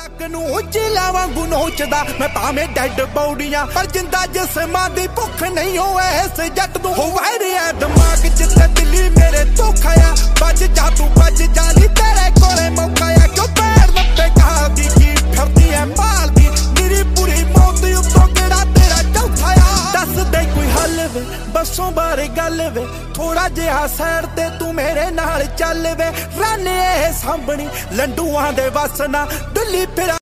ਲੱਕ ਨੂੰ ਚੀਲਾ ਵਾਂਗੂ ਨੋਚਦਾ ਮੈਂ ਭਾਵੇਂ ਡੈਡ ਬੌਡੀਆਂ ਪਰ ਜਿੰਦਾ ਜਿਸਮਾਂ ਦੀ ਭੁੱਖ ਨਹੀਂ ਹੋਏ ਇਸ ਜੱਟ ਨੂੰ ਹੋਵੇ ਰਿਆ ਦਿਮਾਗ ਜਿੱਤੇ ਦਿੱਲੀ ਮੇਰੇ ਧੋਖਾ ਆ ਵੱਜ ਜਾ ਤੂੰ ਵੱਜ ਜਾ ਨੀ ਤੇਰੇ ਕੋਲੇ ਮੌਕਾ ਆ ਕਿਉਂ ਪੈਰ ਨੱਪੇ ਕਹਾ ਦੀ ਕੀ ਫਿਰਦੀ ਐ ਮਾਲਦੀ ਮੇਰੀ ਪੂਰੀ ਮੌਤ ਉੱਤੋਂ ਕਿਹੜਾ ਤੇਰਾ ਚੌਥਾ ਆ ਦੱਸ ਦੇ ਕੋਈ ਹੱਲ ਵੇ ਬੱਸੋਂ ਬਾਰੇ ਗੱਲ ਵੇ ਥੋੜਾ ਜਿਹਾ ਸਾਈਡ ਤੇ ਤੂੰ ਮੇਰੇ ਨਾਲ ਚੱਲ ਵੇ ਰਾਨੇ ਸਾਂਭਣੀ ਲੰਡੂਆਂ ਦੇ ਵਸ ਨਾ ਦਿੱਲੀ ਫਿਰ